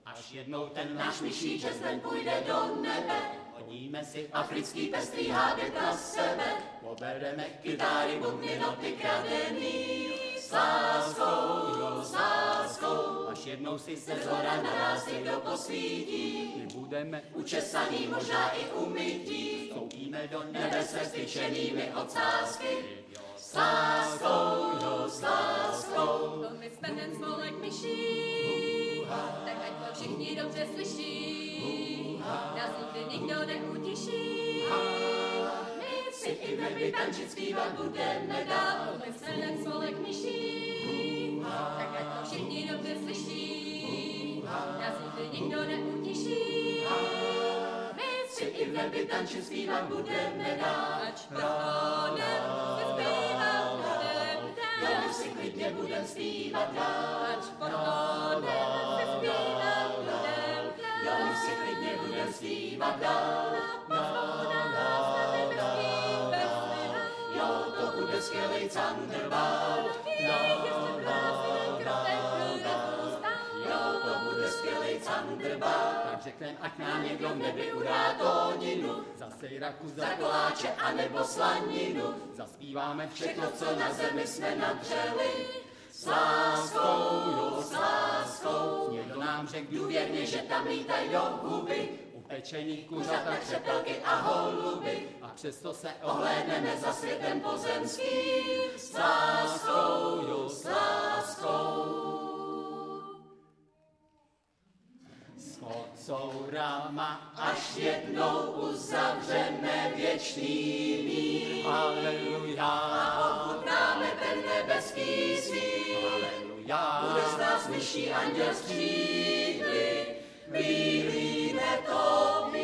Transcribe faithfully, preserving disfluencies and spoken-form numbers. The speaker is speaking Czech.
Až jednou ten náš myší jazzben půjde do nebe, hodíme si africký pestrý hádek na sebe, pobereme kytáry, bubny, noty kradený, s láskou, jo, s láskou. Až jednou si se zhora na nás někdo posvítí, my budeme učesaný, možná i umytí, vstoupíme do nebe se styčenými ocásky, s láskou, jo, s láskou. To my jsme ten spolek myší, tak ať to všichni dobře slyší, nás nikdy nikdo neutěší. My si i weby tančit zpívat budeme dál, my jsme ten spolek myší, tak ať to všichni dobře slyší, nás nikdy nikdo neutěší. My si i weby tančit zpívat budeme dál, ač prochodem se zpívat budem dál. Jo, my si klidně budem zpívat dál, Ač prochodem se zpívat budem dál. jo, my si klidně budem zpívat dál, jo, to bude skvělej Thunderball, jo, to bude skvělej Thunderball. Tak řeknem, ať nám někdo v nebi udá tóninu, za sejraku, za koláče a nebo slaninu. Zaspíváme všechno, co na zemi jsme nadřeli, s láskou, jo, s láskou. Někdo nám řekl důvěrně, že tam lítaj do huby, upečený kuřata, křepelky a holuby. A přesto se ohlédneme za světem pozemským, s láskou, jo, s láskou. S kocourama až jednou uzavřeme věčný mír. Haleluja. A ochutnáme ten nebeský svír. Haleluja. Bude z nás myší anděl s křídly, bílý netopí.